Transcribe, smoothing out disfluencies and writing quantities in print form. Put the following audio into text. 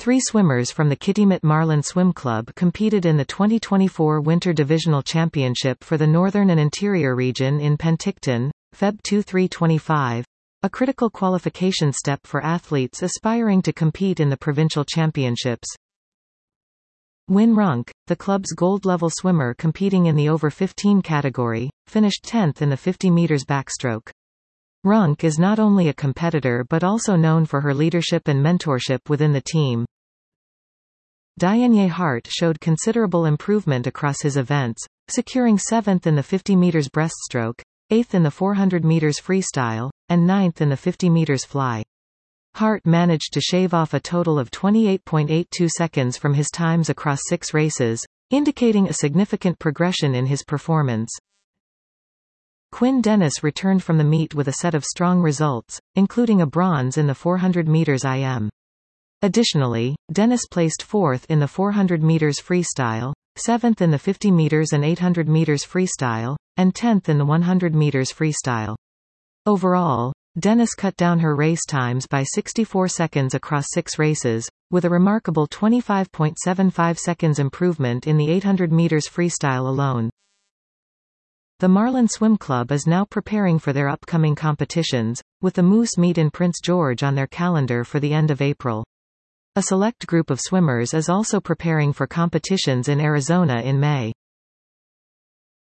Three swimmers from the Kitimat Marlin Swim Club competed in the 2024 Winter Divisional Championship for the Northern and Interior Region in Penticton, Feb 23-25, a critical qualification step for athletes aspiring to compete in the provincial championships. Win Runk, the club's gold-level swimmer competing in the over 15 category, finished 10th in the 50 meters backstroke. Runk is not only a competitor but also known for her leadership and mentorship within the team. Dianye Hart showed considerable improvement across his events, securing 7th in the 50 meters breaststroke, 8th in the 400 meters freestyle, and 9th in the 50 meters fly. Hart managed to shave off a total of 28.82 seconds from his times across 6 races, indicating a significant progression in his performance. Quinn Dennis returned from the meet with a set of strong results, including a bronze in the 400 meters IM. Additionally, Dennis placed 4th in the 400 meters freestyle, 7th in the 50 meters and 800 meters freestyle, and 10th in the 100 meters freestyle. Overall, Dennis cut down her race times by 64 seconds across 6 races, with a remarkable 25.75 seconds improvement in the 800 meters freestyle alone. The Marlin Swim Club is now preparing for their upcoming competitions, with the Moose Meet in Prince George on their calendar for the end of April. A select group of swimmers is also preparing for competitions in Arizona in May.